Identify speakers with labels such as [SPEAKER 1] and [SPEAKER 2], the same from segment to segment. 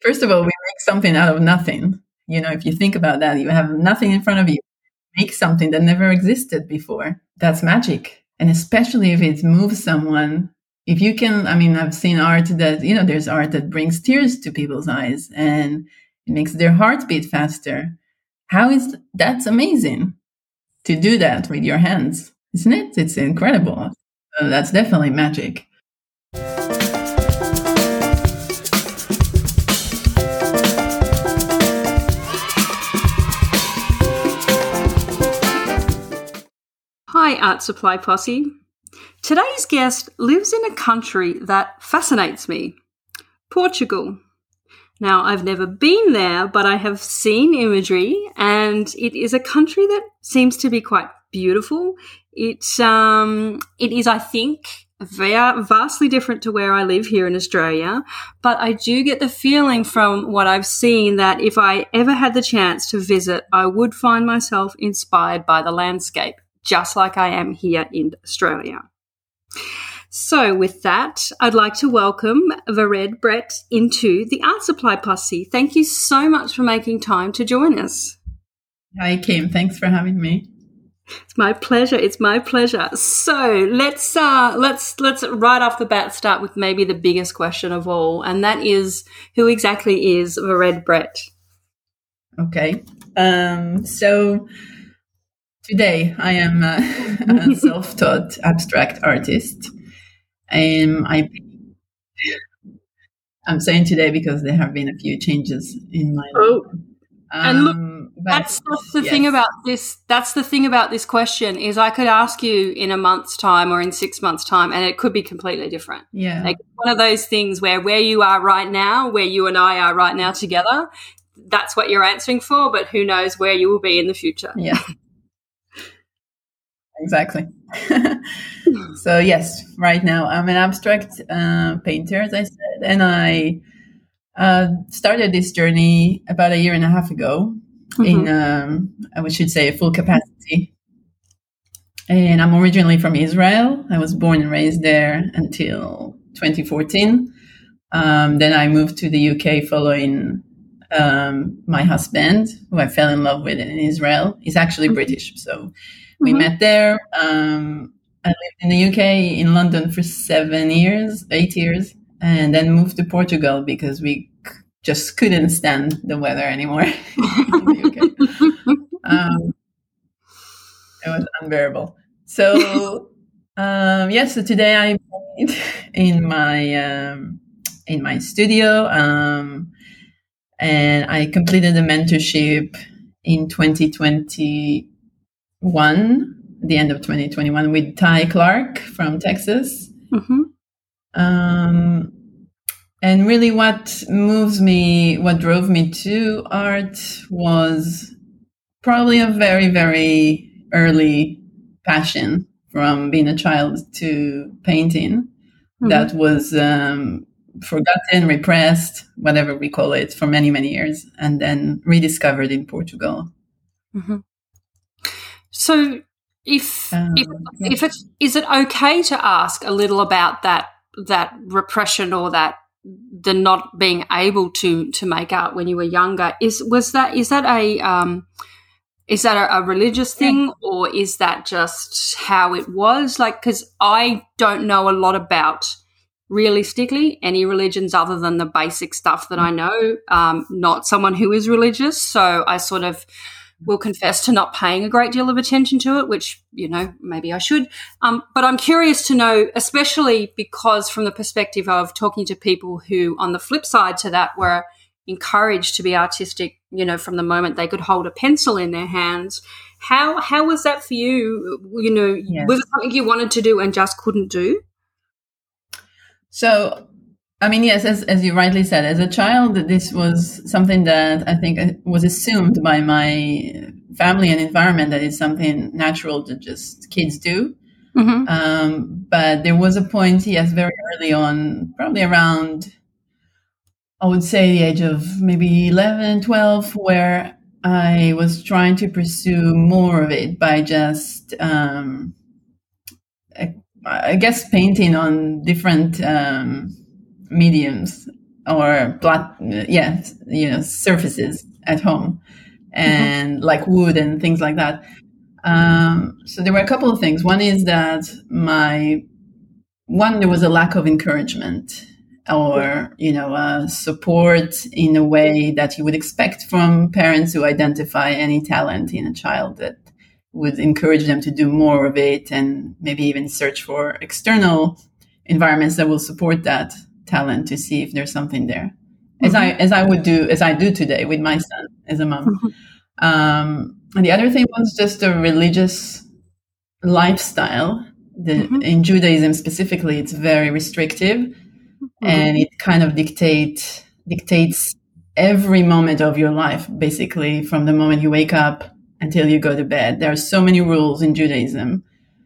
[SPEAKER 1] First of all, we make something out of nothing. If you think about that, you have nothing in front of you, make something that never existed before. That's magic. And especially if it moves someone, if you can, I've seen art that, there's art that brings tears to people's eyes and it makes their heart beat faster. That's amazing to do that with your hands, isn't it? It's incredible. That's definitely magic.
[SPEAKER 2] Hi, Art Supply Posse. Today's guest lives in a country that fascinates me, Portugal. Now, I've never been there, but I have seen imagery, and it is a country that seems to be quite beautiful. It is, I think, vastly different to where I live here in Australia, but I do get the feeling from what I've seen that if I ever had the chance to visit, I would find myself inspired by the landscape, just like I am here in Australia. So with that, I'd like to welcome Vered Brett into the Art Supply Posse. Thank you so much for making time to join us.
[SPEAKER 1] Hi, Kim. Thanks for having me.
[SPEAKER 2] It's my pleasure. It's my pleasure. So let's right off the bat start with maybe the biggest question of all, and that is, who exactly is Vered Brett?
[SPEAKER 1] Okay. So today I am a self-taught abstract artist. I'm saying today because there have been a few changes in my life.
[SPEAKER 2] And look, that's the thing about this. That's the thing about this question is I could ask you in a month's time or in 6 months' time, and it could be completely different.
[SPEAKER 1] Yeah,
[SPEAKER 2] like one of those things where you are right now, where you and I are right now together, that's what you're answering for. But who knows where you will be in the future?
[SPEAKER 1] Yeah, exactly. So yes, right now I'm an abstract painter, as I said, and I started this journey about 1.5 years ago in, I should say, full capacity. And I'm originally from Israel. I was born and raised there until 2014. Then I moved to the UK following my husband, who I fell in love with in Israel. He's actually British, so we met there. I lived in the UK, in London for 8 years, and then moved to Portugal because we just couldn't stand the weather anymore in the UK. It was unbearable. So, so today I paint in my studio, and I completed a mentorship in 2021. The end of 2021 with Ty Clark from Texas. And really what drove me to art was probably a very, very early passion from being a child to painting that was forgotten, repressed, whatever we call it, for many, many years, and then rediscovered in Portugal.
[SPEAKER 2] So is it okay to ask a little about that repression or the not being able to make art when you were younger? Is that a religious thing, or is that just how it was? Like, because I don't know a lot about, realistically, any religions other than the basic stuff that I know. Not someone who is religious, so I sort of will confess to not paying a great deal of attention to it, which, maybe I should. But I'm curious to know, especially because from the perspective of talking to people who, on the flip side to that, were encouraged to be artistic, from the moment they could hold a pencil in their hands. How was that for you?
[SPEAKER 1] Yes.
[SPEAKER 2] Was it something you wanted to do and just couldn't do?
[SPEAKER 1] So, yes, as you rightly said, as a child, this was something that I think was assumed by my family and environment that it's something natural to just kids do. But there was a point, yes, very early on, probably around, I would say the age of maybe 11, 12, where I was trying to pursue more of it by just, I guess, painting on different mediums. or surfaces at home, and like wood and things like that. So there were a couple of things. One is that there was a lack of encouragement or support in a way that you would expect from parents who identify any talent in a child, that would encourage them to do more of it, and maybe even search for external environments that will support that talent to see if there's something there. As I do today with my son as a mom. And the other thing was just a religious lifestyle. In Judaism specifically, it's very restrictive, and it kind of dictates every moment of your life, basically, from the moment you wake up until you go to bed. There are so many rules in Judaism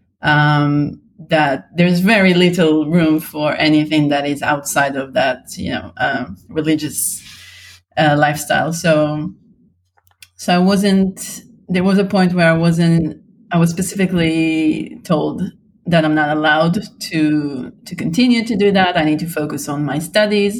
[SPEAKER 1] that there's very little room for anything that is outside of that, religious lifestyle. So there was a point where I was specifically told that I'm not allowed to continue to do that. I need to focus on my studies,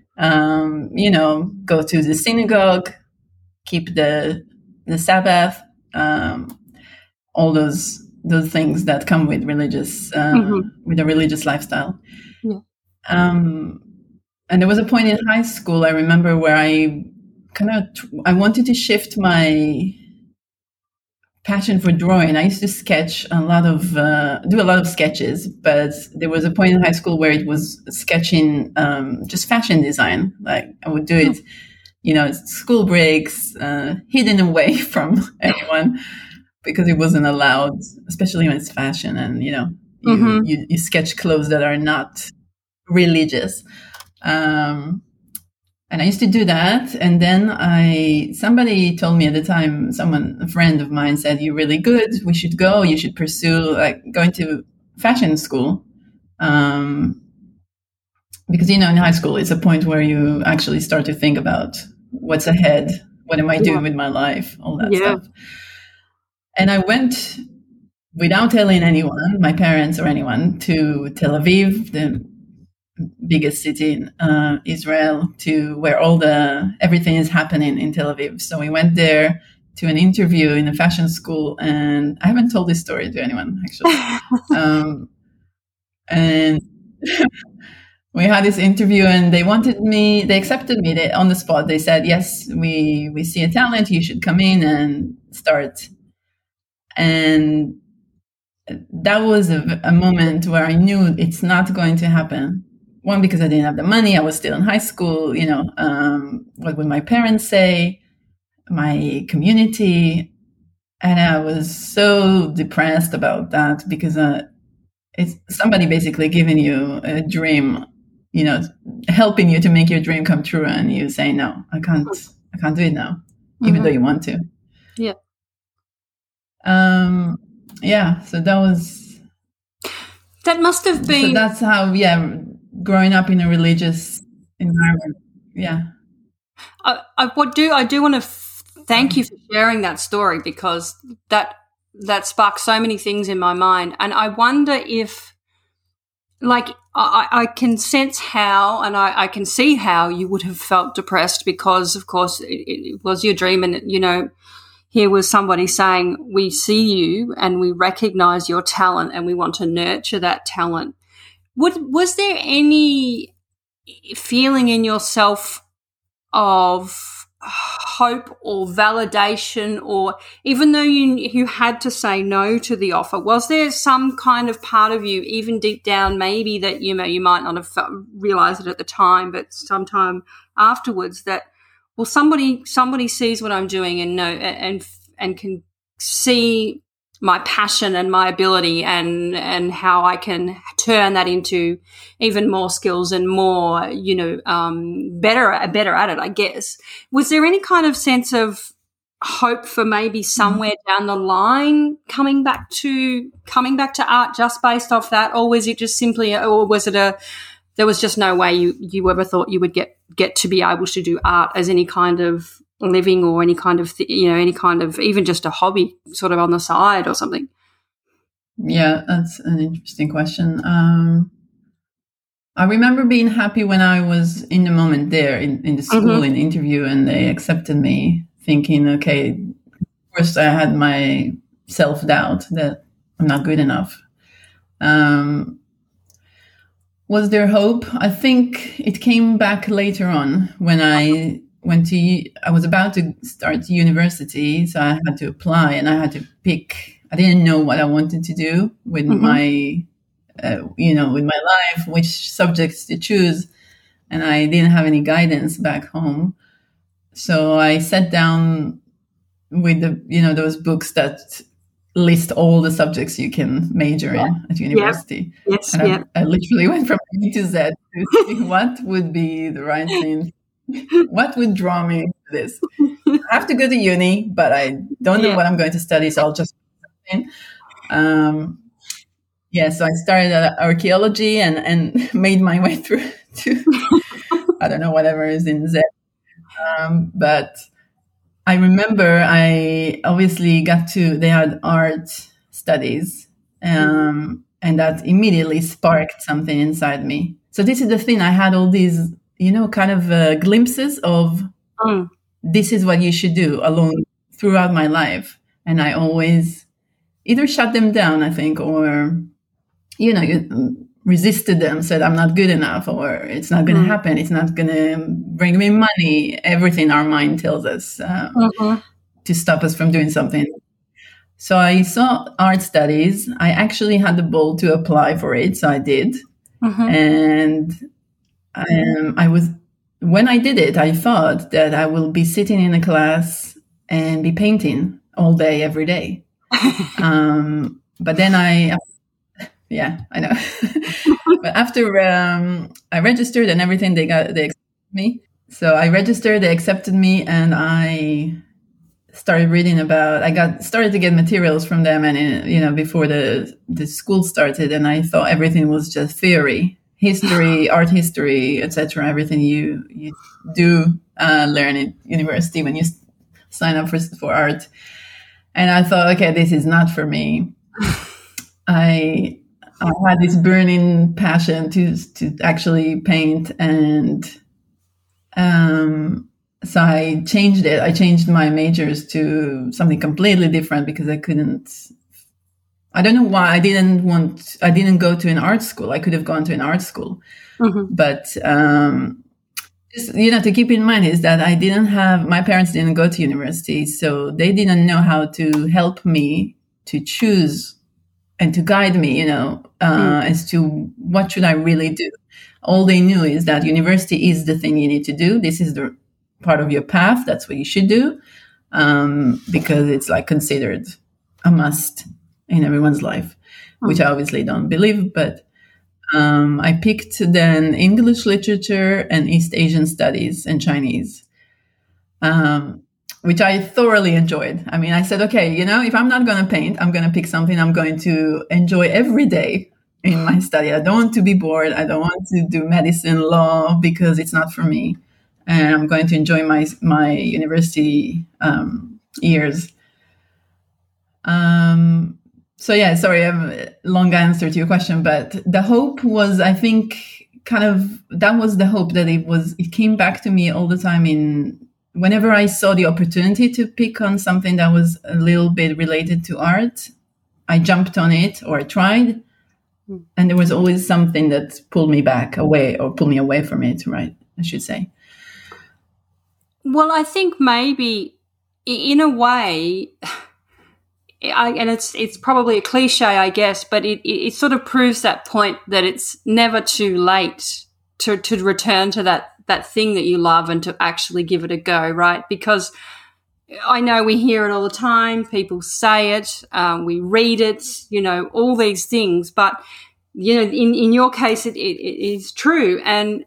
[SPEAKER 1] go to the synagogue, keep the Sabbath, all those things that come with with a religious lifestyle.
[SPEAKER 2] Yeah.
[SPEAKER 1] And there was a point in high school, I remember, where I wanted to shift my passion for drawing. I used to sketch do a lot of sketches, but there was a point in high school where it was sketching just fashion design. Like I would do it, school breaks, hidden away from anyone, because it wasn't allowed, especially when it's fashion, and you sketch clothes that are not religious. And I used to do that. And then somebody told me at the time, a friend of mine said, "You're really good. We should go. You should pursue going to fashion school." Because, in high school, it's a point where you actually start to think about what's ahead. What am I doing with my life? All that stuff. And I went without telling anyone, my parents or anyone, to Tel Aviv, the biggest city in Israel, to where everything is happening in Tel Aviv. So we went there to an interview in a fashion school, and I haven't told this story to anyone, actually. And we had this interview, and they accepted me on the spot. They said, "Yes, we see a talent, you should come in and start." And that was a moment where I knew it's not going to happen. One, because I didn't have the money. I was still in high school. What would my parents say? My community. And I was so depressed about that, because it's somebody basically giving you a dream, helping you to make your dream come true. And you say, "No, I can't do it now," even though you want to.
[SPEAKER 2] Yeah.
[SPEAKER 1] So that
[SPEAKER 2] must have been.
[SPEAKER 1] So that's how, growing up in a religious environment. Yeah.
[SPEAKER 2] I do want to thank you for sharing that story, because that sparked so many things in my mind. And I wonder if, I can sense how, and I can see how you would have felt depressed, because, of course, it was your dream. And, here was somebody saying, "We see you and we recognize your talent and we want to nurture that talent." Was there any feeling in yourself of hope or validation, or even though you had to say no to the offer, was there some kind of part of you, even deep down, maybe that you might not have realized it at the time, but sometime afterwards, that, well, somebody sees what I'm doing and can see my passion and my ability and how I can turn that into even more skills and more, better at it, I guess. Was there any kind of sense of hope for maybe somewhere down the line coming back to art just based off that, or was it just simply, or was it there was just no way you ever thought you would get to be able to do art as any kind of living, or any kind of even just a hobby sort of on the side or something?
[SPEAKER 1] Yeah, that's an interesting question. I remember being happy when I was in the moment there in the school, in the interview, and they accepted me, thinking, okay, of course I had my self-doubt that I'm not good enough. Was there hope? I think it came back later on when I was about to start university, so I had to apply and I had to pick. I didn't know what I wanted to do with my with my life, which subjects to choose. And I didn't have any guidance back home. So I sat down with those books that list all the subjects you can major in at university.
[SPEAKER 2] Yes,
[SPEAKER 1] and I literally went from A to Z to see what would be the right thing, what would draw me to this. I have to go to uni, but I don't know what I'm going to study, so I'll just so I started archaeology and made my way through to I don't know, whatever is in Z. But I remember I obviously they had art studies, and that immediately sparked something inside me. So this is the thing. I had all these, kind of glimpses of this is what you should do throughout my life. And I always either shut them down, I think, or, resisted them, said I'm not good enough, or it's not going to happen. It's not going to bring me money. Everything our mind tells us to stop us from doing something. So I saw art studies. I actually had the ball to apply for it. So I did. And when I did it, I thought that I will be sitting in a class and be painting all day, every day. But then yeah, I know. But after I registered and everything, they accepted me. So I registered, they accepted me, and I started reading started to get materials from them, and before the school started, and I thought everything was just theory, history, art history, etc. Everything you do learn at university when you sign up for art. And I thought, okay, this is not for me. I had this burning passion to actually paint, and so I changed it. I changed my majors to something completely different because I couldn't. I don't know why I didn't go to an art school. I could have gone to an art school, but just, to keep in mind is that my parents didn't go to university, so they didn't know how to help me to choose and to guide me, as to what should I really do. All they knew is that university is the thing you need to do. This is the part of your path. That's what you should do, because it's like considered a must in everyone's life, which I obviously don't believe. But I picked then English literature and East Asian studies and Chinese, which I thoroughly enjoyed. I mean, I said, okay, if I'm not going to paint, I'm going to pick something I'm going to enjoy every day in my study. I don't want to be bored. I don't want to do medicine, law, because it's not for me. And I'm going to enjoy my university years. So yeah, sorry, I have a long answer to your question, but the hope was, I think, that was the hope that it came back to me all the time whenever I saw the opportunity to pick on something that was a little bit related to art, I jumped on it, or I tried. And there was always something that pulled me away from it, right? I should say.
[SPEAKER 2] Well, I think maybe in a way, and it's probably a cliche, I guess, but it sort of proves that point that it's never too late to return to that thing that you love and to actually give it a go, right? Because I know we hear it all the time. People say it, we read it, all these things. But, in your case, it is true. And,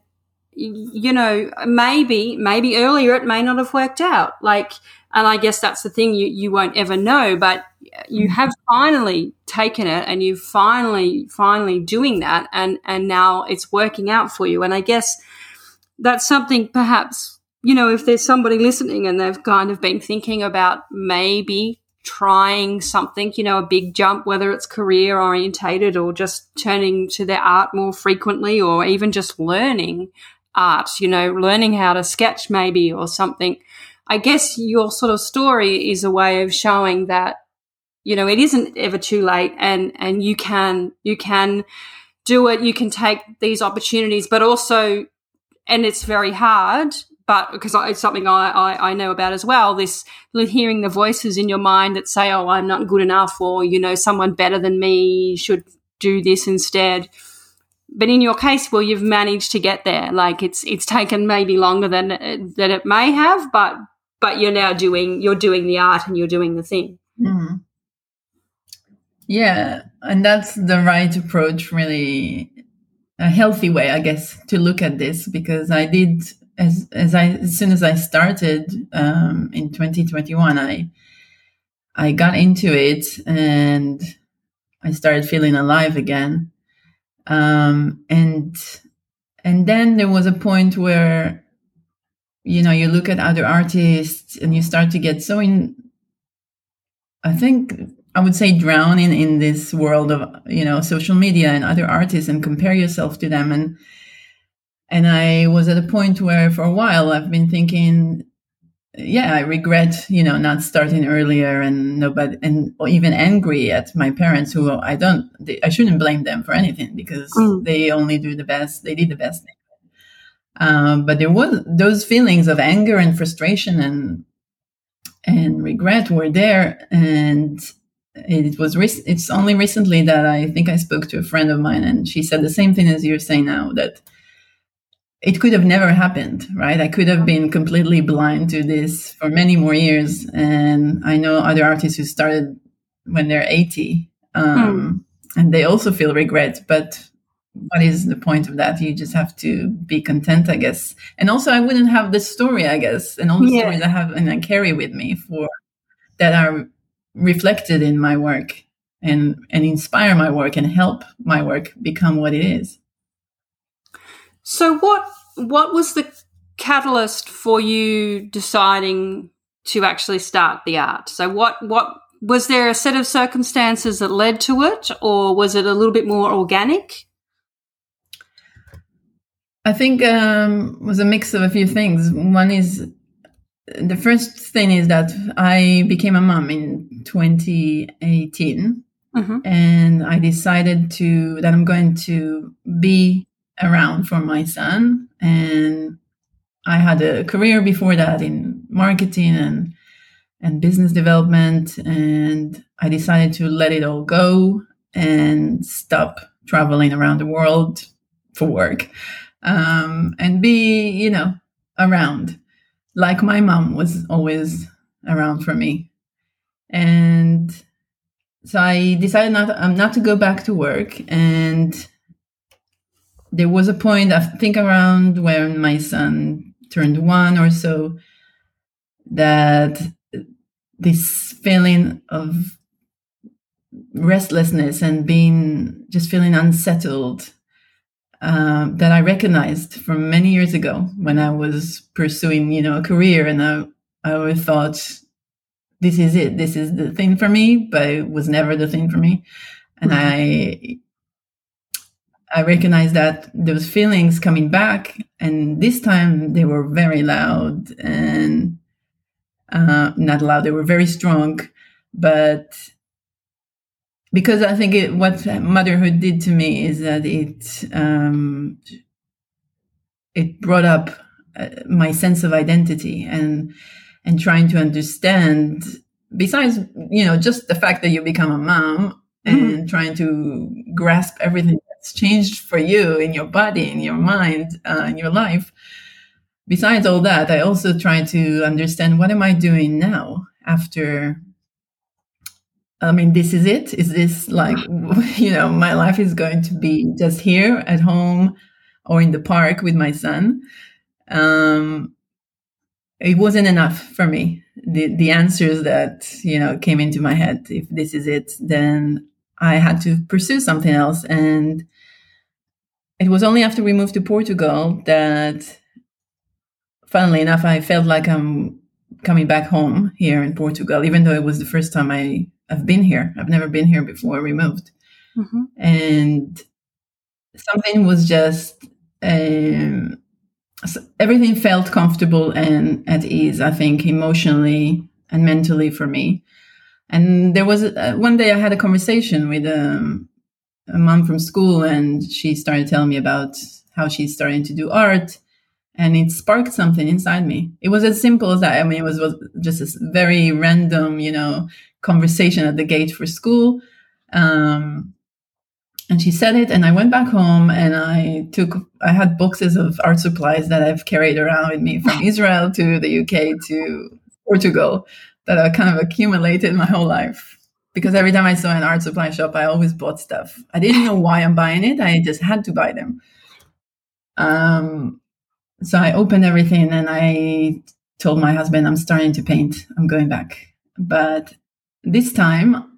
[SPEAKER 2] maybe earlier it may not have worked out. And I guess that's the thing, you won't ever know, but you have finally taken it and you're finally doing that. And now it's working out for you. And I guess that's something perhaps, if there's somebody listening and they've kind of been thinking about maybe trying something, a big jump, whether it's career orientated or just turning to their art more frequently, or even just learning art, learning how to sketch maybe or something. I guess your sort of story is a way of showing that, it isn't ever too late, and you can do it. You can take these opportunities, but also, and it's very hard, but because it's something I know about as well, this hearing the voices in your mind that say, oh, I'm not good enough, or, someone better than me should do this instead. But in your case, well, you've managed to get there. Like it's taken maybe longer than it may have, but you're now doing the art and you're doing the thing.
[SPEAKER 1] Mm-hmm. Yeah, and that's the right approach, really a healthy way, I guess, to look at this, because I did, as soon as I started in 2021, I got into it and I started feeling alive again. And then there was a point where, you look at other artists and you start to get I would say drown in this world of, social media and other artists, and compare yourself to them. And I was at a point where for a while I've been thinking, yeah, I regret, not starting earlier, and or even angry at my parents, who I shouldn't blame them for anything, because they only do the best. They did the best thing. But there was those feelings of anger and frustration and regret were there. And it's only recently that I think I spoke to a friend of mine, and she said the same thing as you're saying now, that it could have never happened, right? I could have been completely blind to this for many more years. And I know other artists who started when they're 80, and they also feel regret. But what is the point of that? You just have to be content, I guess. And also, I wouldn't have this story, I guess, and all the stories I have and I carry with me that are reflected in my work and inspire my work and help my work become what it is.
[SPEAKER 2] So what was the catalyst for you deciding to actually start the art? So what was there a set of circumstances that led to it, or was it a little bit more organic?
[SPEAKER 1] I think it was a mix of a few things. One is, the first thing is that I became a mom in 2018, and I decided that I'm going to be around for my son. And I had a career before that in marketing and business development, and I decided to let it all go and stop traveling around the world for work, and be, around, like my mom was always around for me. And so I decided not to go back to work. And there was a point, I think around when my son turned 1 or so, that this feeling of restlessness and just feeling unsettled, that I recognized from many years ago when I was pursuing, a career, and I always thought, this is it. This is the thing for me, but it was never the thing for me. And I recognized that those feelings coming back, and this time they were very loud and not loud. They were very strong, but because I think what motherhood did to me is that it brought up my sense of identity and trying to understand, besides, just the fact that you become a mom, and trying to grasp everything that's changed for you in your body, in your mind, in your life. Besides all that, I also try to understand, what am I doing now after? I mean, this is it? Is this like, my life is going to be just here at home or in the park with my son? It wasn't enough for me. The answers that, came into my head, if this is it, then I had to pursue something else. And it was only after we moved to Portugal that, funnily enough, I felt like I'm coming back home here in Portugal, even though it was the first time I've been here. I've never been here before we moved.
[SPEAKER 2] Mm-hmm.
[SPEAKER 1] And something was just, everything felt comfortable and at ease, I think, emotionally and mentally for me. And there was one day I had a conversation with a mom from school, and she started telling me about how she's starting to do art, and it sparked something inside me. It was as simple as that. I mean, it was just a very random, conversation at the gate for school. And she said it, and I went back home, and I had boxes of art supplies that I've carried around with me from Israel to the UK to Portugal that I kind of accumulated my whole life. Because every time I saw an art supply shop, I always bought stuff. I didn't know why I'm buying it. I just had to buy them. So I opened everything, and I told my husband, I'm starting to paint. I'm going back. But this time,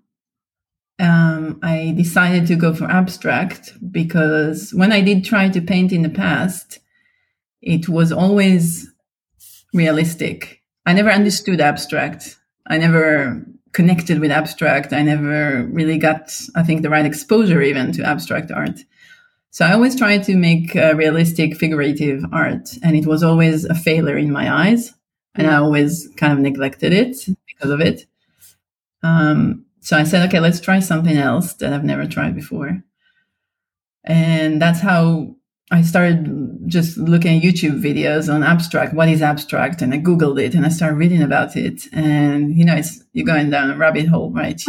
[SPEAKER 1] I decided to go for abstract, because when I did try to paint in the past, it was always realistic. I never understood abstract. I never connected with abstract. I never really got, I think, the right exposure even to abstract art. So I always tried to make realistic, figurative art, and it was always a failure in my eyes, and I always kind of neglected it because of it. So I said, okay, let's try something else that I've never tried before. And that's how I started just looking at YouTube videos on abstract. What is abstract? And I Googled it, and I started reading about it. And, you're going down a rabbit hole, right?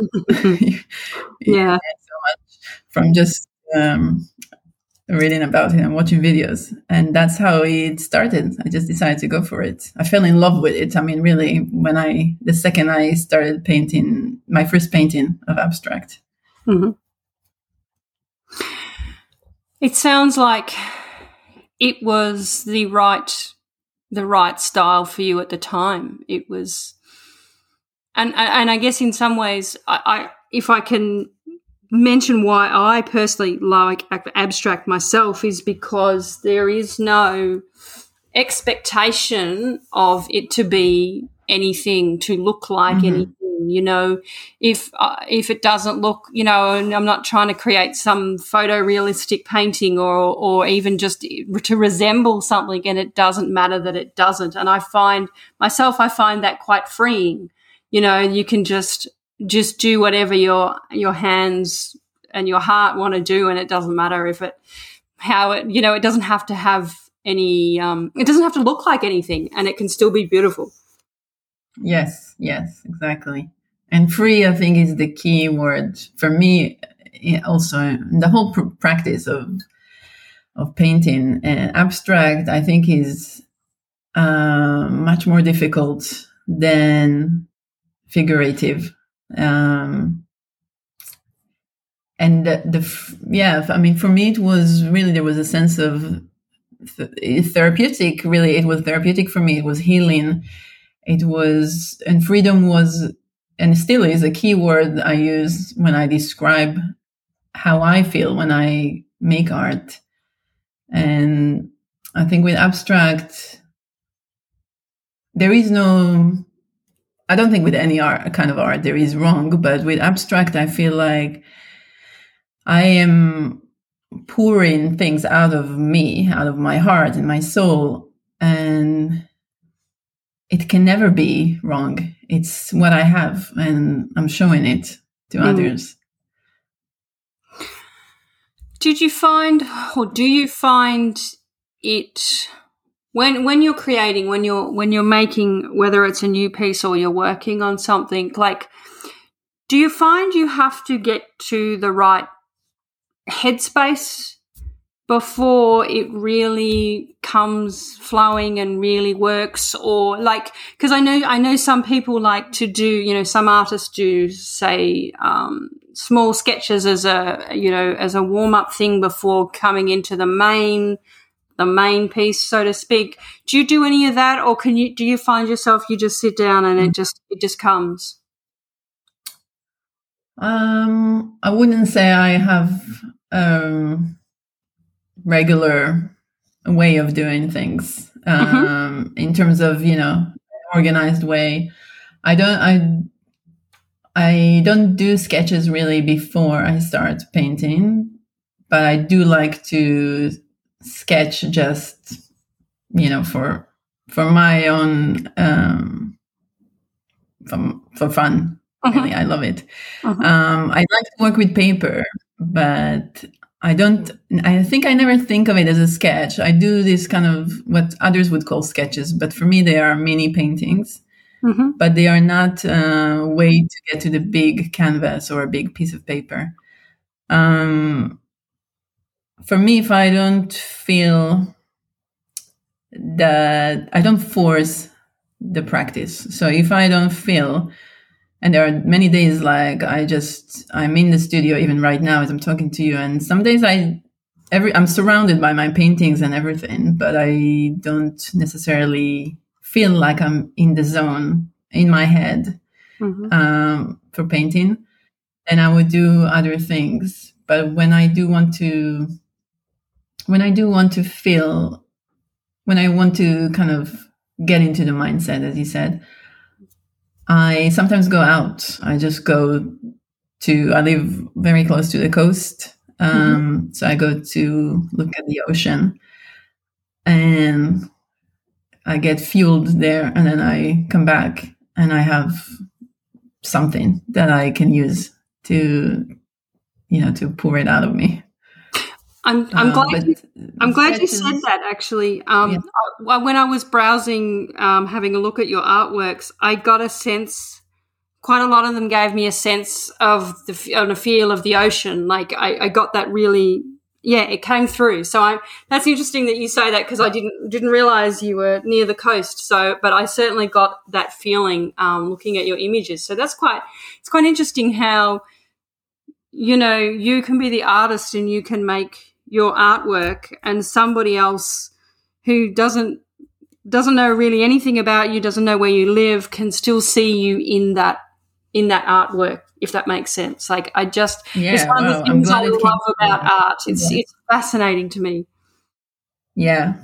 [SPEAKER 2] Yeah.
[SPEAKER 1] So much from just reading about it and watching videos. And that's how it started. I just decided to go for it. I fell in love with it. I mean, really, the second I started painting, my first painting of abstract.
[SPEAKER 2] Mm-hmm. It sounds like it was the right style for you at the time. It was, and I guess in some ways, if I can mention why I personally like abstract myself, is because there is no expectation of it to be anything, to look like anything. If it doesn't look, and I'm not trying to create some photorealistic painting or even just to resemble something, and it doesn't matter that it doesn't. And I find that quite freeing. You can just do whatever your hands and your heart want to do, and it doesn't matter it doesn't have to have any, it doesn't have to look like anything, and it can still be beautiful.
[SPEAKER 1] Yes, exactly. And free, I think, is the key word for me. Also, in the whole practice of painting, and abstract, I think, is much more difficult than figurative. And for me, it was really, there was a sense of therapeutic. Really, it was therapeutic for me. It was healing. It was, and freedom was, and still is, a key word I use when I describe how I feel when I make art. And I think with abstract, there is no, I don't think with any kind of art there is wrong, but with abstract, I feel like I am pouring things out of me, out of my heart and my soul, and it can never be wrong. It's what I have, and I'm showing it to others.
[SPEAKER 2] Did you find, or do you find it when you're creating, when you're making, whether it's a new piece or you're working on something, like, do you find you have to get to the right headspace before it really comes flowing and really works? Or like, because I know some people like to do, some artists do, say, small sketches as a warm-up thing before coming into the main piece, so to speak. Do you do any of that, or do you find yourself, you just sit down and it just comes?
[SPEAKER 1] I wouldn't say I have regular way of doing things in terms of, organized way. I don't do sketches really before I start painting, but I do like to sketch just, for my own, for fun. Really, I love it. I like to work with paper, but I think I never think of it as a sketch. I do this kind of what others would call sketches, but for me, they are mini paintings. But they are not a way to get to the big canvas or a big piece of paper. For me, if I don't feel that, I don't force the practice. So if I don't feel, and there are many days like I'm in the studio even right now as I'm talking to you, and some days I'm surrounded by my paintings and everything, but I don't necessarily feel like I'm in the zone in my head for painting, and I would do other things. But when I want to feel, when I want to kind of get into the mindset, as you said, I sometimes go out. I just I live very close to the coast. So I go to look at the ocean, and I get fueled there, and then I come back and I have something that I can use to pour it out of me.
[SPEAKER 2] I'm glad you said that, actually. When I was browsing, having a look at your artworks, I got a sense, quite a lot of them gave me a sense of the feel of the ocean. Like I got that really, it came through. So that's interesting that you say that, because I didn't realize you were near the coast. So, but I certainly got that feeling looking at your images. So it's quite interesting how, you can be the artist and you can make your artwork, and somebody else who doesn't know really anything about you, doesn't know where you live, can still see you in that artwork, if that makes sense. Like it's one of the things I love about art. It's fascinating to me.
[SPEAKER 1] Yeah.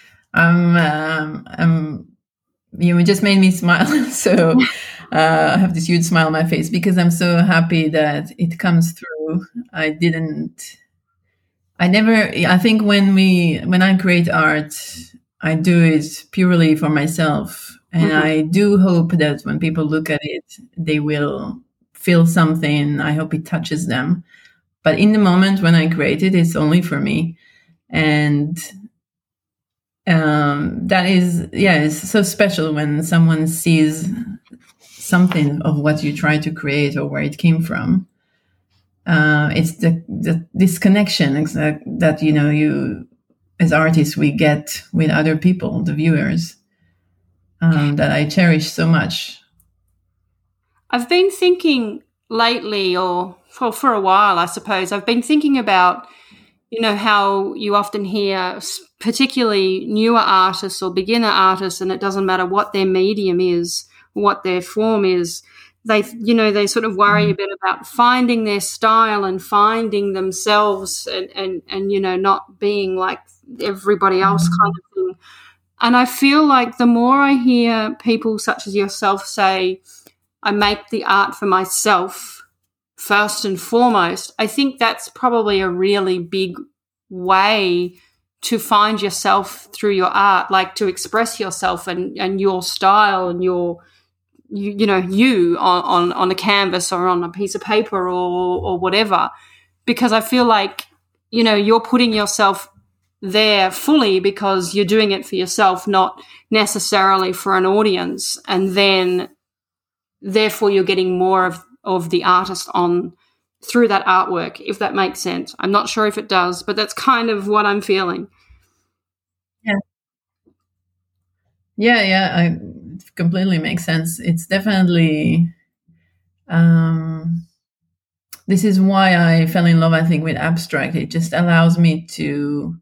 [SPEAKER 1] You just made me smile. So I have this huge smile on my face because I'm so happy that it comes through. I think when I create art, I do it purely for myself. And I do hope that when people look at it, they will feel something. I hope it touches them. But in the moment when I create it, it's only for me. And that is, it's so special when someone sees something of what you try to create or where it came from. It's this connection that you as artists we get with other people, the viewers, that I cherish so much.
[SPEAKER 2] I've been thinking lately, or for a while, I suppose, I've been thinking about, how you often hear, particularly newer artists or beginner artists, and it doesn't matter what their medium is, what their form is, they sort of worry a bit about finding their style and finding themselves and not being like everybody else kind of thing. And I feel like the more I hear people such as yourself say, I make the art for myself first and foremost, I think that's probably a really big way to find yourself through your art, like to express yourself and your style and you on a canvas or on a piece of paper or whatever, because I feel like, you're putting yourself there fully because you're doing it for yourself, not necessarily for an audience. And then therefore you're getting more of the artist on through that artwork, if that makes sense. I'm not sure if it does, but that's kind of what I'm feeling.
[SPEAKER 1] Yeah, it completely makes sense. It's definitely, this is why I fell in love, I think, with abstract. It just allows me to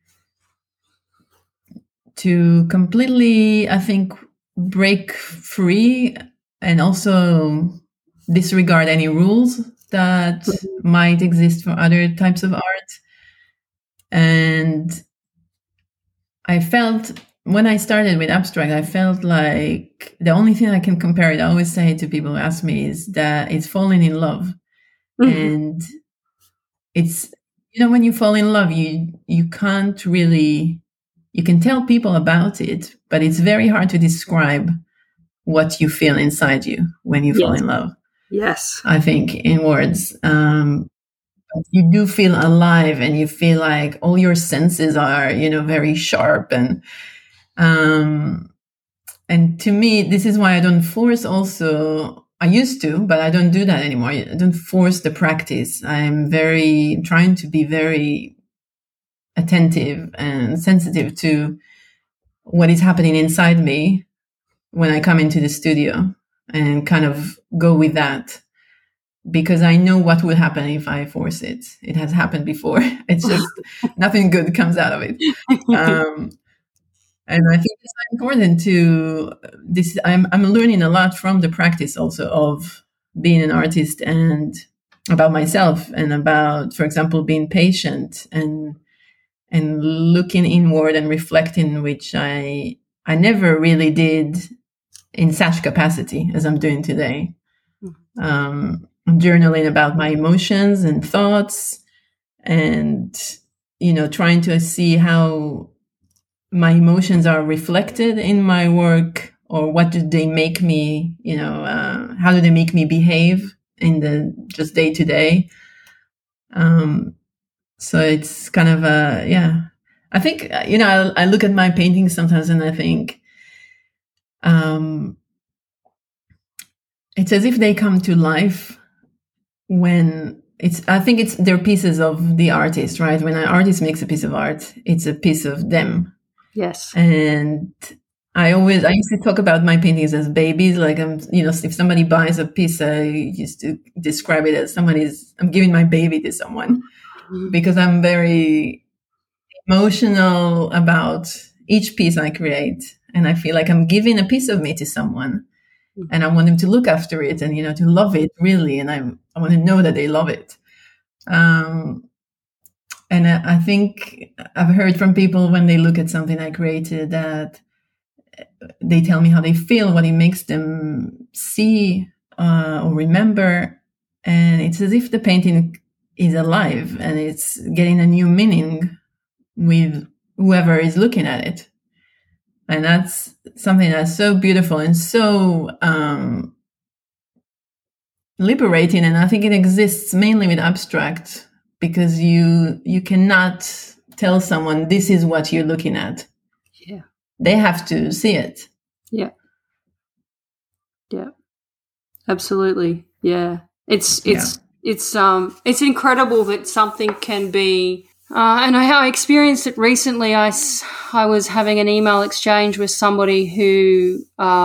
[SPEAKER 1] completely, I think, break free and also disregard any rules that might exist for other types of art. And I felt when I started with abstract, I felt like the only thing I can compare it, I always say to people who ask me, is that it's falling in love. And it's, when you fall in love, you can't really, you can tell people about it, but it's very hard to describe what you feel inside you when you fall in love.
[SPEAKER 2] Yes.
[SPEAKER 1] I think in words. You do feel alive, and you feel like all your senses are, very sharp. And to me, this is why I don't force also. I used to, but I don't do that anymore. I don't force the practice. I'm trying to be very attentive and sensitive to what is happening inside me when I come into the studio, and kind of go with that, because I know what will happen if I force it. It has happened before. It's just nothing good comes out of it. And I think it's important to this. I'm learning a lot from the practice also of being an artist, and about myself, and about, for example, being patient and looking inward and reflecting, which I never really did in such capacity as I'm doing today. I'm journaling about my emotions and thoughts, and trying to see how my emotions are reflected in my work, or what do they make me, how do they make me behave in the just day to day. So it's kind of I think, I look at my paintings sometimes and I think, it's as if they come to life when I think they're pieces of the artist, right? When an artist makes a piece of art, it's a piece of them.
[SPEAKER 2] Yes.
[SPEAKER 1] And I used to talk about my paintings as babies. Like, if somebody buys a piece, I used to describe it as I'm giving my baby to someone, because I'm very emotional about each piece I create. And I feel like I'm giving a piece of me to someone, and I want them to look after it and, to love it really. And I want to know that they love it. And I think I've heard from people when they look at something I created that they tell me how they feel, what it makes them see or remember. And it's as if the painting is alive and it's getting a new meaning with whoever is looking at it. And that's something that's so beautiful and so liberating. And I think it exists mainly with abstract, because you cannot tell someone this is what you're looking at.
[SPEAKER 2] Yeah.
[SPEAKER 1] They have to see it.
[SPEAKER 2] Yeah. Yeah. Absolutely. Yeah. It's incredible that something can be, and I experienced it recently. I was having an email exchange with somebody who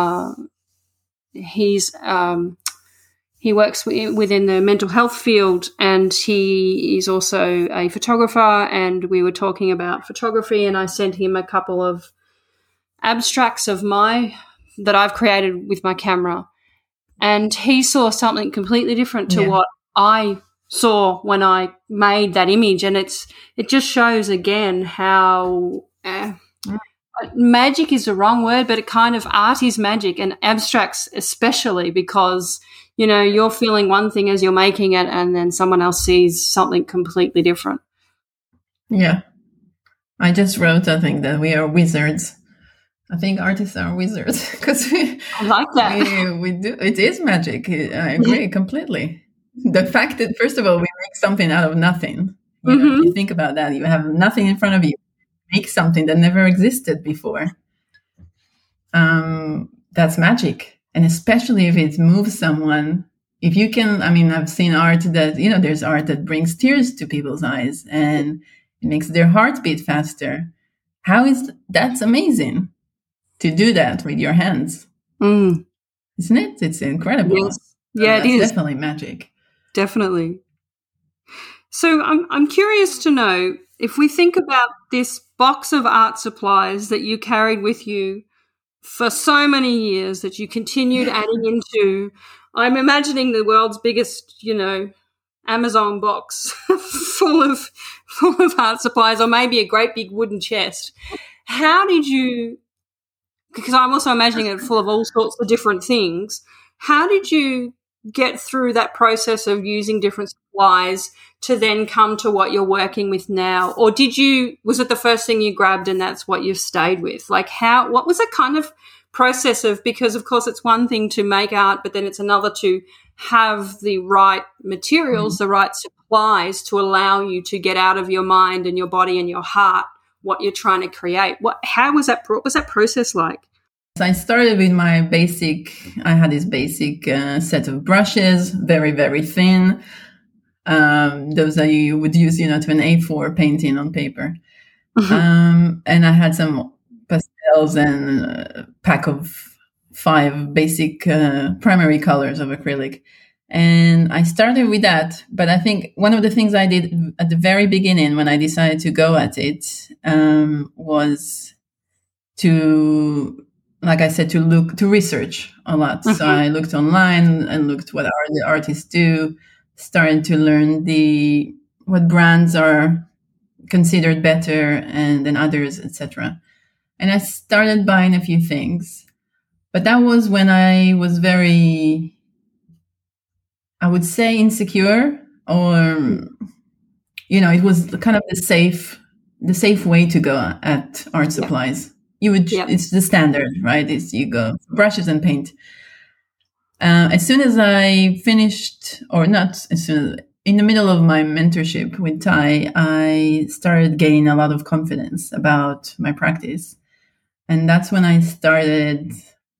[SPEAKER 2] he works within the mental health field, and he is also a photographer, and we were talking about photography, and I sent him a couple of abstracts of that I've created with my camera, and he saw something completely different to what I saw when I made that image. And it just shows again how magic is the wrong word, but art is magic, and abstracts especially, because you're feeling one thing as you're making it, and then someone else sees something completely different.
[SPEAKER 1] Yeah. I just wrote, I think, that we are wizards. I think artists are wizards, because
[SPEAKER 2] I like that.
[SPEAKER 1] We do. It is magic. I agree completely. The fact that, first of all, we make something out of nothing. If you think about that, you have nothing in front of you. Make something that never existed before. That's magic. And especially if it moves someone, if you can, I've seen art that, there's art that brings tears to people's eyes and it makes their heart beat faster. That's amazing to do that with your hands. Isn't it? It's incredible.
[SPEAKER 2] Yes. Yeah, it is.
[SPEAKER 1] Definitely magic.
[SPEAKER 2] Definitely. So I'm curious to know, if we think about this box of art supplies that you carried with you for so many years, that you continued adding into, I'm imagining the world's biggest, Amazon box full of art supplies, or maybe a great big wooden chest. How did you because I'm also imagining it full of all sorts of different things. How did you get through that process of using different supplies to then come to what you're working with now? Or was it the first thing you grabbed and that's what you've stayed with? Like what was the kind of process of, because of course it's one thing to make art, but then it's another to have the right materials, the right supplies to allow you to get out of your mind and your body and your heart what you're trying to create. What was that process like?
[SPEAKER 1] So I started with I had this basic set of brushes, very, very thin. Those that you would use, to an A4 painting on paper. And I had some pastels and a pack of 5 basic primary colors of acrylic. And I started with that. But I think one of the things I did at the very beginning when I decided to go at it was to, like I said, to research a lot. So I looked online and looked what the artists do, started to learn what brands are considered better than others, etc. And I started buying a few things. But that was when I was very, I would say, insecure, or, it was kind of the safe way to go at art supplies. It's the standard, right? You go brushes and paint. As soon as I finished, or not as soon as, in the middle of my mentorship with Ty, I started gaining a lot of confidence about my practice. And that's when I started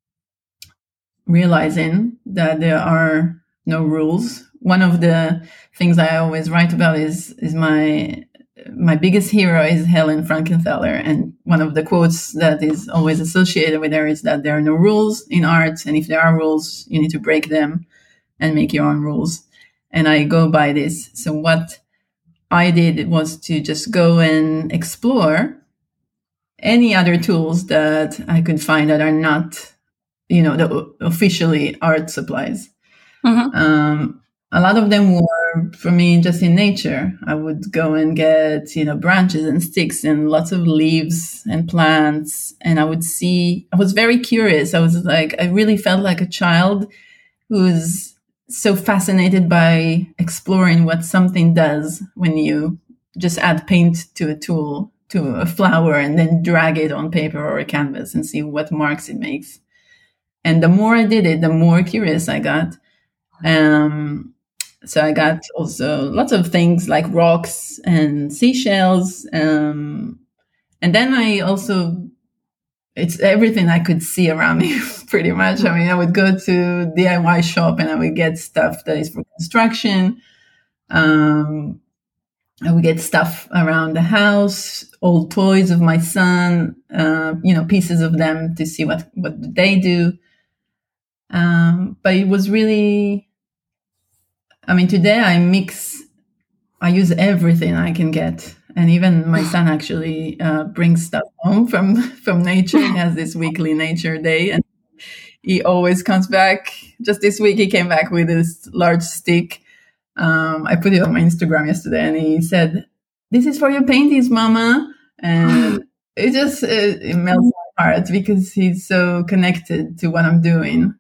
[SPEAKER 1] realizing that there are no rules. One of the things I always write about is my biggest hero is Helen Frankenthaler. And one of the quotes that is always associated with her is that there are no rules in art. And if there are rules, you need to break them and make your own rules. And I go by this. So what I did was to just go and explore any other tools that I could find that are not, the officially art supplies. A lot of them were, for me, just in nature. I would go and get, branches and sticks and lots of leaves and plants. And I was very curious. I really felt like a child who's so fascinated by exploring what something does when you just add paint to a tool, to a flower, and then drag it on paper or a canvas and see what marks it makes. And the more I did it, the more curious I got. So I got also lots of things like rocks and seashells. And then it's everything I could see around me, pretty much. I mean, I would go to DIY shop and I would get stuff that is for construction. I would get stuff around the house, old toys of my son, pieces of them to see what they do. But it was really, today I use everything I can get. And even my son actually brings stuff home from nature. He has this weekly nature day and he always comes back. Just this week, he came back with this large stick. I put it on my Instagram yesterday and he said, "This is for your paintings, Mama." And it melts my heart because he's so connected to what I'm doing.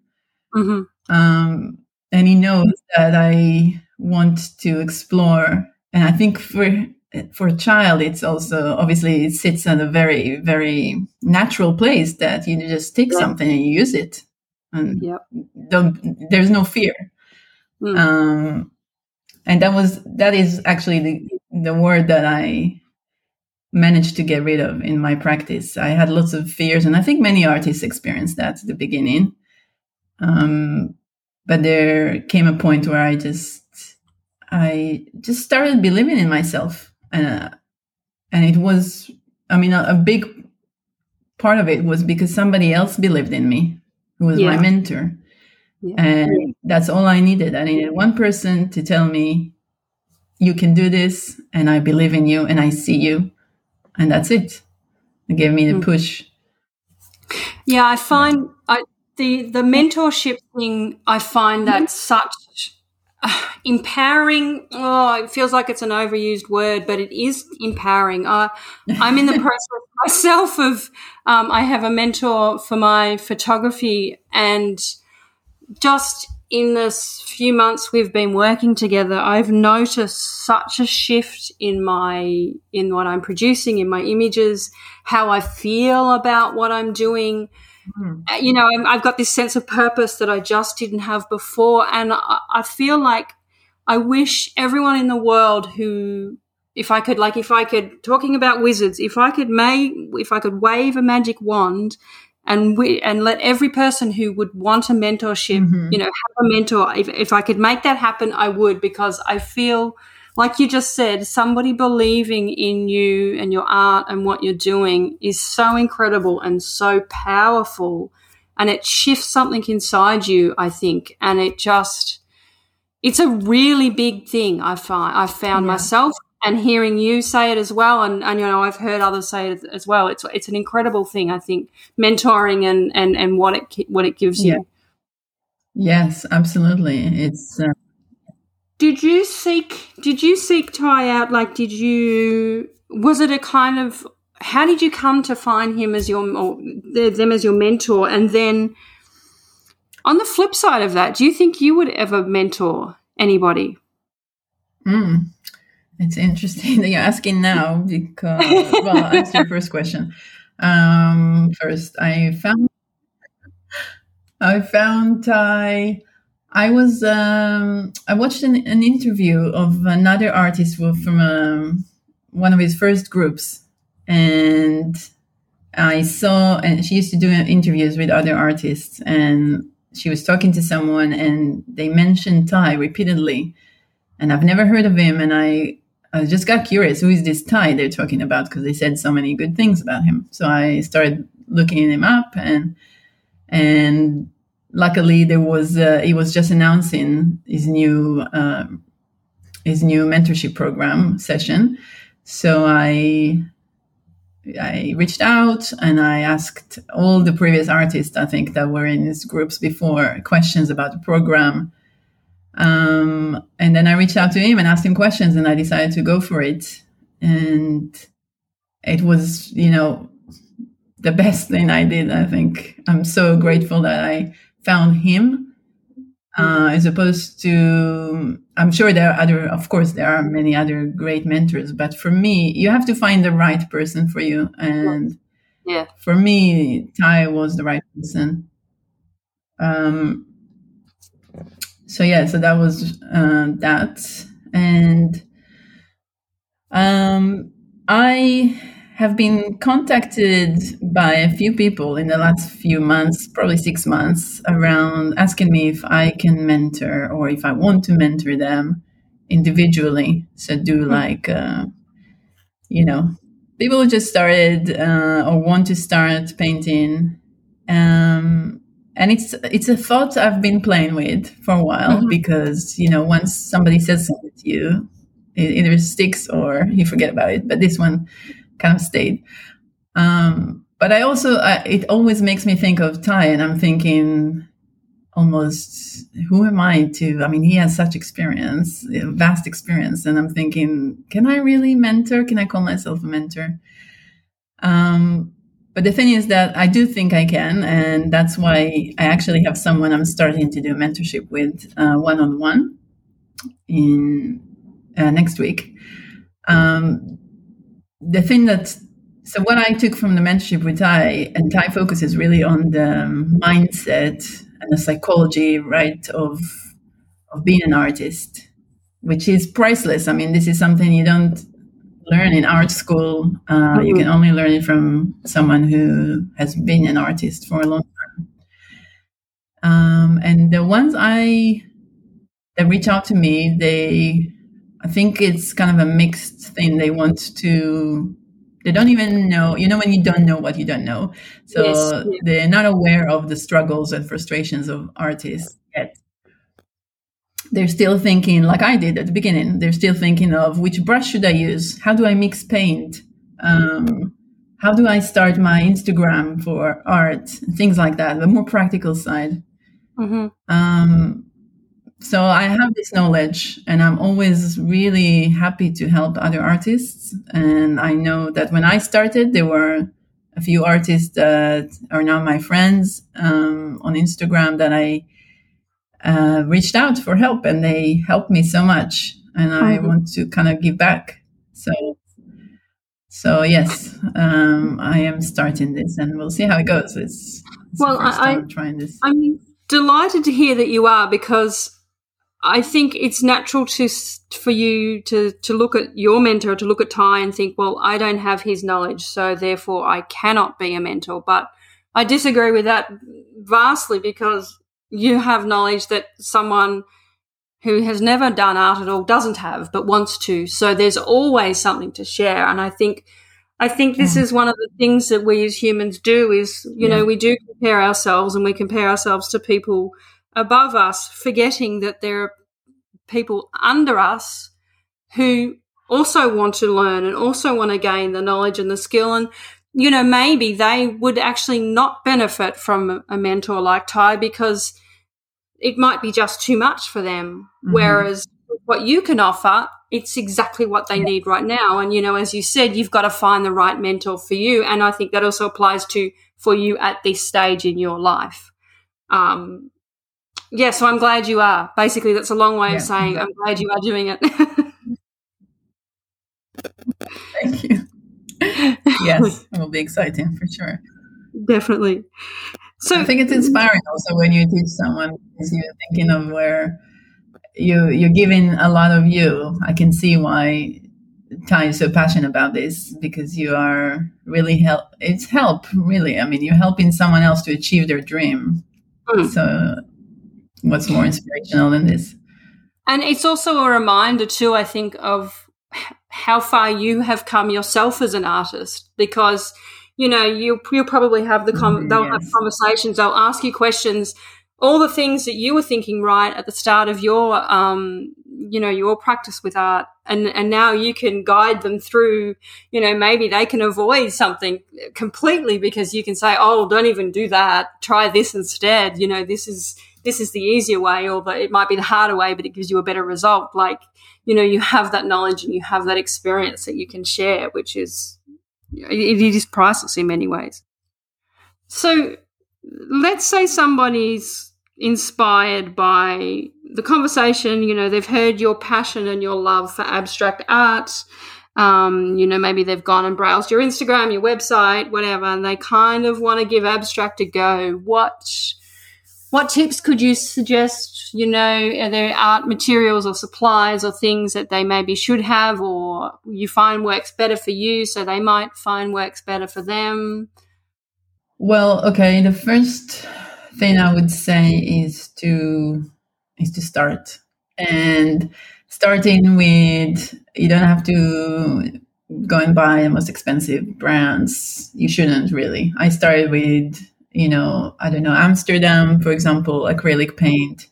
[SPEAKER 1] And he knows that I want to explore. And I think for a child, it's also, obviously, it sits at a very, very natural place that you just take something and you use it. And there's no fear. And that is actually the word that I managed to get rid of in my practice. I had lots of fears, and I think many artists experience that at the beginning. But there came a point where I just started believing in myself. And it was, a big part of it was because somebody else believed in me, who was my mentor. Yeah. And that's all I needed. I needed one person to tell me, "You can do this, and I believe in you, and I see you." And that's it. It gave me the push.
[SPEAKER 2] Yeah, I find the mentorship thing, I find that such empowering. Oh, it feels like it's an overused word, but it is empowering. I'm in the process myself of I have a mentor for my photography, and just in this few months we've been working together, I've noticed such a shift in what I'm producing, in my images, how I feel about what I'm doing. You know, I've got this sense of purpose that I just didn't have before, and I feel like I wish everyone in the world who, if I could, talking about wizards, if I could wave a magic wand and let every person who would want a mentorship, you know, have a mentor. If I could make that happen, I would, because I feel, like you just said, somebody believing in you and your art and what you're doing is so incredible and so powerful, and it shifts something inside you, I think, and it's a really big thing. I found myself, and hearing you say it as well, and you know, I've heard others say it as well. It's an incredible thing, I think, mentoring and what it gives you.
[SPEAKER 1] Yes, absolutely. It's.
[SPEAKER 2] Did you seek Ty out? Like, was it a kind of, how did you come to find him as them as your mentor? And then on the flip side of that, do you think you would ever mentor anybody?
[SPEAKER 1] It's interesting that you're asking now, because, well, I'll answer your first question. First, I found Ty. I watched an interview of another artist from one of his first groups, and and she used to do interviews with other artists, and she was talking to someone, and they mentioned Ty repeatedly, and I've never heard of him, and I just got curious, who is this Ty they're talking about, because they said so many good things about him. So I started looking him up, and luckily, he was just announcing his new mentorship program session. So I reached out and I asked all the previous artists, I think, that were in his groups before, questions about the program. And then I reached out to him and asked him questions, and I decided to go for it. And it was, you know, the best thing I did, I think. I'm so grateful that I found him, as opposed to, I'm sure there are many other great mentors, but for me, you have to find the right person for you. And for me, Ty was the right person. So that was that. And I have been contacted by a few people in the last few months, probably 6 months, around asking me if I can mentor or if I want to mentor them individually. So do people who just started or want to start painting. And it's a thought I've been playing with for a while, because, you know, once somebody says something to you, it either sticks or you forget about it. But this one kind of stayed. But I also, it always makes me think of Ty, and I'm thinking almost, who am I to, I mean, he has such experience, vast experience. And I'm thinking, can I really mentor? Can I call myself a mentor? But the thing is that I do think I can. And that's why I actually have someone I'm starting to do mentorship with, one-on-one in next week. The thing so what I took from the mentorship with Ty, and Ty focuses really on the mindset and the psychology, right, of being an artist, which is priceless. I mean, this is something you don't learn in art school. You can only learn it from someone who has been an artist for a long time. And the ones that reach out to me, I think it's kind of a mixed thing. They don't even know, you know, when you don't know what you don't know. So they're not aware of the struggles and frustrations of artists yet. They're still thinking, like I did at the beginning, they're still thinking of which brush should I use? How do I mix paint? How do I start my Instagram for art? Things like that, the more practical side. So I have this knowledge, and I'm always really happy to help other artists. And I know that when I started, there were a few artists that are now my friends on Instagram that I reached out for help, and they helped me so much. And I want to kind of give back. So yes, I am starting this, and we'll see how it goes. It's the first time I'm trying this.
[SPEAKER 2] I'm delighted to hear that you are, because I think it's natural for you to look at your mentor, to look at Ty and think, well, I don't have his knowledge, so therefore I cannot be a mentor. But I disagree with that vastly, because you have knowledge that someone who has never done art at all doesn't have, but wants to. So there's always something to share. And I think this is one of the things that we as humans do is, you know, we do compare ourselves, and we compare ourselves to people above us, forgetting that there are people under us who also want to learn and also want to gain the knowledge and the skill. And, you know, maybe they would actually not benefit from a mentor like Ty, because it might be just too much for them. Whereas what you can offer, it's exactly what they need right now. And, you know, as you said, you've got to find the right mentor for you. And I think that also applies for you at this stage in your life. So I'm glad you are. Basically, that's a long way of saying I'm glad you are doing it.
[SPEAKER 1] Thank you. Yes, it will be exciting for sure.
[SPEAKER 2] Definitely. So
[SPEAKER 1] I think it's inspiring also when you teach someone, because you're thinking of where you're giving a lot of you. I can see why Ty is so passionate about this, because you are really help, really. I mean, you're helping someone else to achieve their dream. So what's more inspirational than this?
[SPEAKER 2] And it's also a reminder too, I think, of how far you have come yourself as an artist, because, you know, you'll probably have they'll have conversations, they'll ask you questions, all the things that you were thinking right at the start of your, your practice with art. And now you can guide them through, you know, maybe they can avoid something completely, because you can say, oh, don't even do that. Try this instead. You know, this is the easier way, or it might be the harder way, but it gives you a better result. Like, you know, you have that knowledge and you have that experience that you can share, which is, it is priceless in many ways. So let's say somebody's inspired by the conversation, you know, they've heard your passion and your love for abstract art. You know, maybe they've gone and browsed your Instagram, your website, whatever, and they kind of want to give abstract a go. What tips could you suggest? You know, are there art materials or supplies or things that they maybe should have, or you find works better for you, so they might find works better for them?
[SPEAKER 1] Well, okay, the first thing I would say is to start. And starting with, you don't have to go and buy the most expensive brands. You shouldn't really. I started with, you know, I don't know, Amsterdam, for example, acrylic paint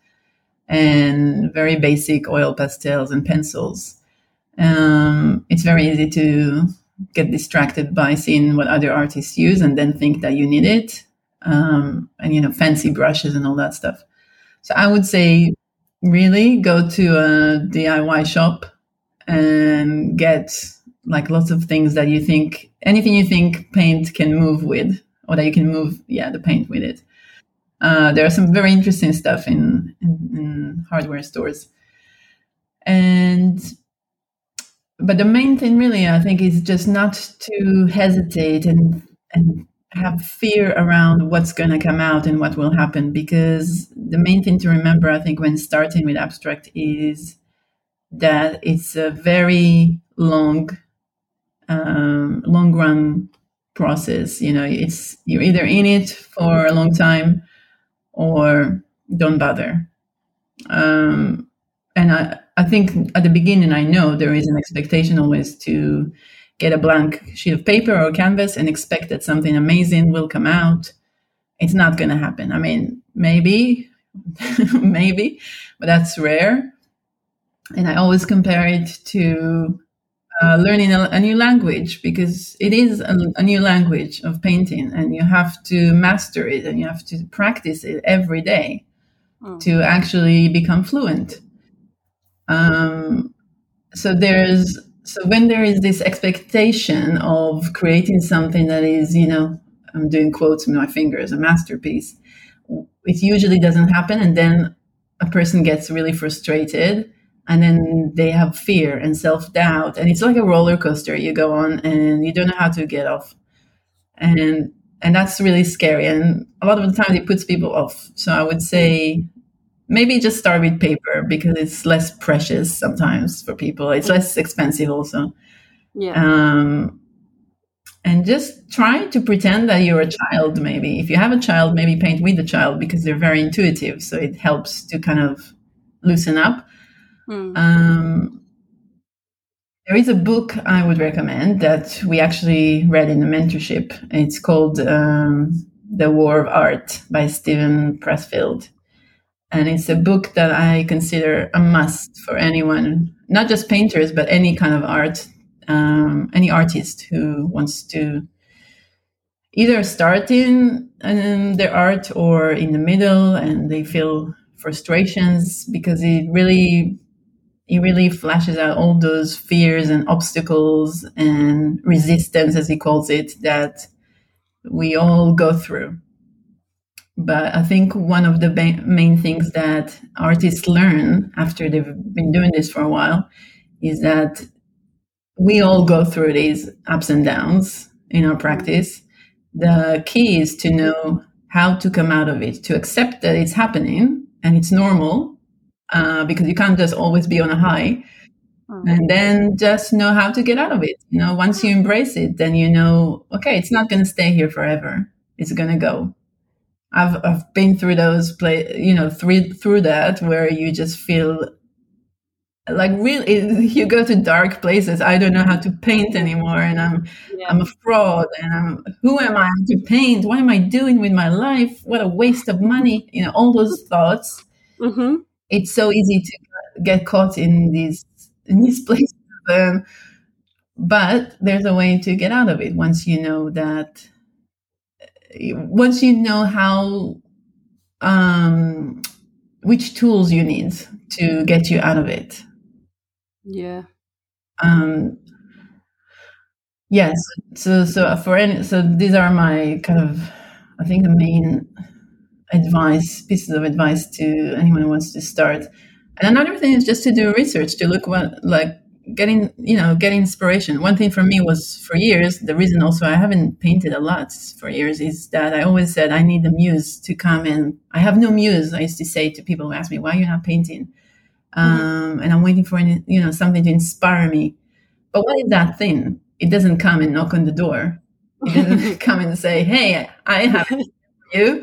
[SPEAKER 1] and very basic oil pastels and pencils. It's very easy to get distracted by seeing what other artists use and then think that you need it. And, you know, fancy brushes and all that stuff. So I would say really go to a DIY shop and get like lots of things that you think, anything you think paint can move with, or that you can move, the paint with it. There are some very interesting stuff in hardware stores. But the main thing really, I think, is just not to hesitate and have fear around what's going to come out and what will happen, because the main thing to remember, I think, when starting with abstract is that it's a very long run process. You know, you're either in it for a long time or don't bother. And I think at the beginning, I know there is an expectation always to get a blank sheet of paper or canvas and expect that something amazing will come out. It's not going to happen. I mean, maybe, but that's rare. And I always compare it to learning a new language, because it is a new language of painting, and you have to master it and you have to practice it every day. to actually become fluent. So when there is this expectation of creating something that is, I'm doing quotes with my fingers, a masterpiece, it usually doesn't happen, and then a person gets really frustrated, and then they have fear and self-doubt, and it's like a roller coaster you go on and you don't know how to get off. And that's really scary, and a lot of the time it puts people off. So I would say maybe just start with paper, because it's less precious sometimes for people. It's less expensive also. And just try to pretend that you're a child. Maybe if you have a child, maybe paint with the child, because they're very intuitive, so it helps to kind of loosen up. There is a book I would recommend that we actually read in the mentorship. It's called The War of Art by Steven Pressfield. And it's a book that I consider a must for anyone, not just painters, but any kind of art, any artist who wants to either start in their art or in the middle and they feel frustrations, because it really flashes out all those fears and obstacles and resistance, as he calls it, that we all go through. But I think one of the main things that artists learn after they've been doing this for a while is that we all go through these ups and downs in our practice. The key is to know how to come out of it, to accept that it's happening and it's normal, because you can't just always be on a high. And then just know how to get out of it. Once you embrace it, then okay, it's not going to stay here forever. It's going to go. I've been through those through that, where you just feel like really you go to dark places. I don't know how to paint anymore, and I'm a fraud, and who am I to paint? What am I doing with my life? What a waste of money! All those thoughts.
[SPEAKER 2] Mm-hmm.
[SPEAKER 1] It's so easy to get caught in these places, but there's a way to get out of it once you know how which tools you need to get you out of it. Yes. So these are my kind of, I think, the main pieces of advice to anyone who wants to start. And another thing is just to do research, to look get inspiration. One thing for me was, for years, the reason also I haven't painted a lot for years is that I always said I need the muse to come in. I have no muse, I used to say to people who ask me, why are you not painting? And I'm waiting for something to inspire me. But what is that thing? It doesn't come and knock on the door. It doesn't come and say, hey, I have it for you.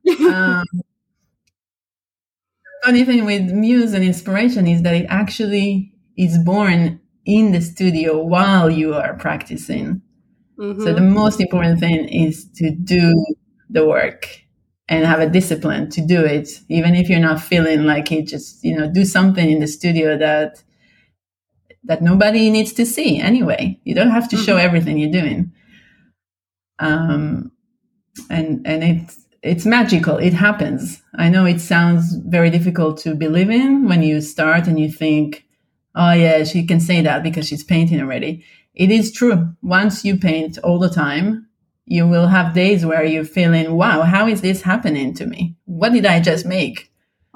[SPEAKER 1] Funny thing with muse and inspiration is that it actually is born in the studio while you are practicing. Mm-hmm. So the most important thing is to do the work and have a discipline to do it, even if you're not feeling like it. Just do something in the studio that nobody needs to see anyway. You don't have to show everything you're doing. And it's magical. It happens. I know it sounds very difficult to believe in when you start and you think, oh yeah, she can say that because she's painting already. It is true. Once you paint all the time, you will have days where you're feeling, wow, how is this happening to me? What did I just make?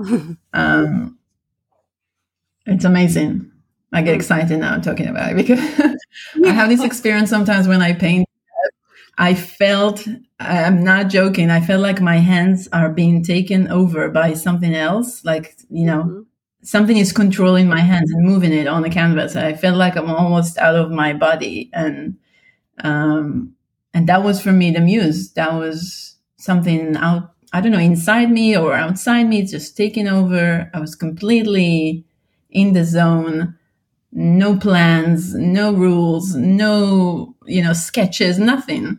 [SPEAKER 1] It's amazing. I get excited now talking about it, because I have this experience sometimes when I paint. I felt, I'm not joking, I felt like my hands are being taken over by something else. Like, something is controlling my hands and moving it on the canvas. I felt like I'm almost out of my body. And that was, for me, the muse. That was something out, I don't know, inside me or outside me, just taking over. I was completely in the zone. No plans, no rules, no, sketches, nothing.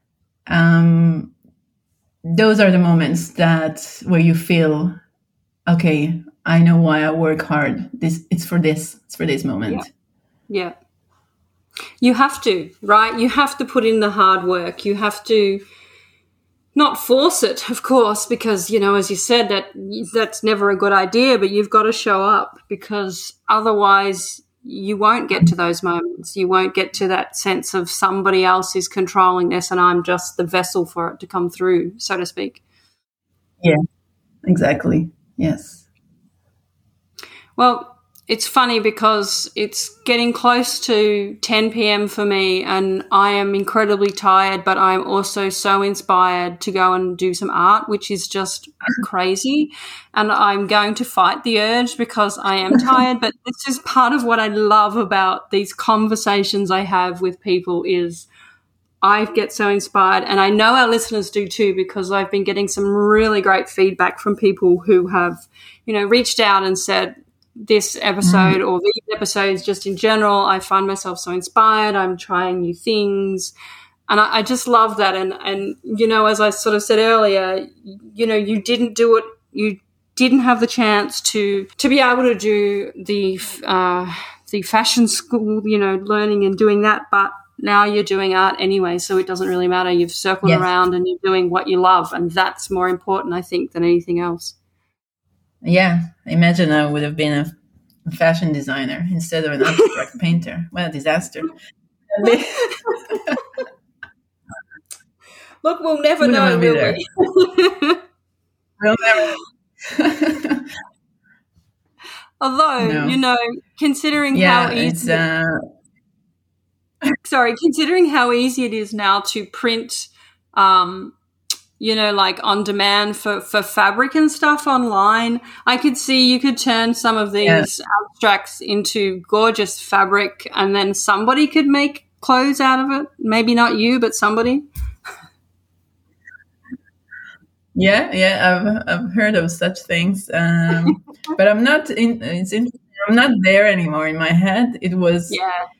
[SPEAKER 1] Those are the moments where you feel, okay, I know why I work hard. It's for this moment.
[SPEAKER 2] Yeah. You have to, right? You have to put in the hard work. You have to not force it, of course, because, you know, as you said, that's never a good idea, but you've got to show up, because otherwise you won't get to those moments. You won't get to that sense of somebody else is controlling this and I'm just the vessel for it to come through, so to speak.
[SPEAKER 1] Yeah, exactly. Yes.
[SPEAKER 2] Well, it's funny because it's getting close to 10 p.m. for me, and I am incredibly tired, but I'm also so inspired to go and do some art, which is just crazy. And I'm going to fight the urge because I am tired, but this is part of what I love about these conversations I have with people is I get so inspired, and I know our listeners do too, because I've been getting some really great feedback from people who have, you know, reached out and said, this episode or these episodes just in general, I find myself so inspired. I'm trying new things. And I just love that. And, you know, as I sort of said earlier, you know, you didn't do it. You didn't have the chance to be able to do the fashion school, you know, learning and doing that. But now you're doing art anyway, so it doesn't really matter. You've circled around and you're doing what you love. And that's more important, I think, than anything else.
[SPEAKER 1] Yeah, imagine I would have been a fashion designer instead of an abstract painter. What a disaster.
[SPEAKER 2] Look, we'll never know, will we?
[SPEAKER 1] We'll never.
[SPEAKER 2] Although, you know, considering how easy considering how easy it is now to print you know, like on demand for fabric and stuff online, I could see you could turn some of these abstracts into gorgeous fabric, and then somebody could make clothes out of it. Maybe not you, but somebody.
[SPEAKER 1] Yeah, I've heard of such things, but I'm not in. It's interesting. I'm not there anymore in my head. It was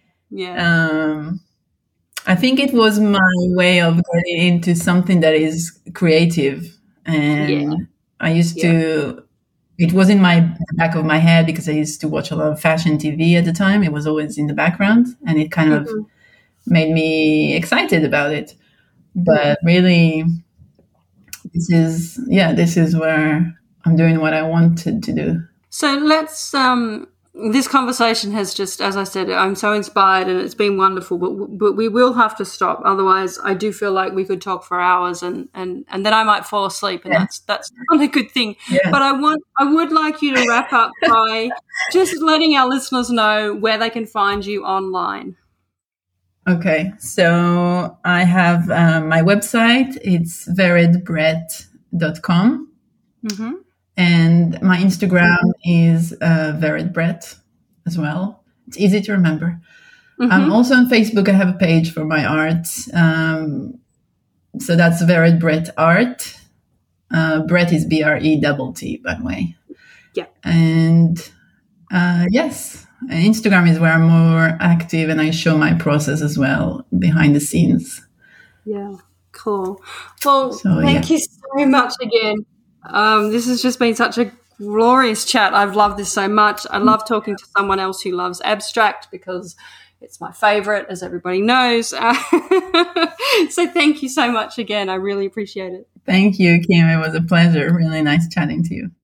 [SPEAKER 1] I think it was my way of getting into something that is creative. And I used to, it was in the back of my head because I used to watch a lot of fashion TV at the time. It was always in the background, and it kind of made me excited about it. But really, this is where I'm doing what I wanted to do.
[SPEAKER 2] So let's, this conversation has just, as I said, I'm so inspired and it's been wonderful, but we will have to stop. Otherwise, I do feel like we could talk for hours and then I might fall asleep, and that's not a good thing. Yeah. But I would like you to wrap up by just letting our listeners know where they can find you online.
[SPEAKER 1] Okay, so I have my website. It's veredbrett.com. Mm-hmm. And my Instagram is veredbrett as well. It's easy to remember. Mm-hmm. Also on Facebook, I have a page for my art. So that's veredbrett art. Brett is BRETT, by the way.
[SPEAKER 2] Yeah.
[SPEAKER 1] And yes, Instagram is where I'm more active, and I show my process as well behind the scenes.
[SPEAKER 2] Yeah, cool. Well, thank you so much again. This has just been such a glorious chat. I've loved this so much. I love talking to someone else who loves abstract because it's my favorite, as everybody knows. So thank you so much again. I really appreciate it.
[SPEAKER 1] Thank you, Kim. It was a pleasure. Really nice chatting to you.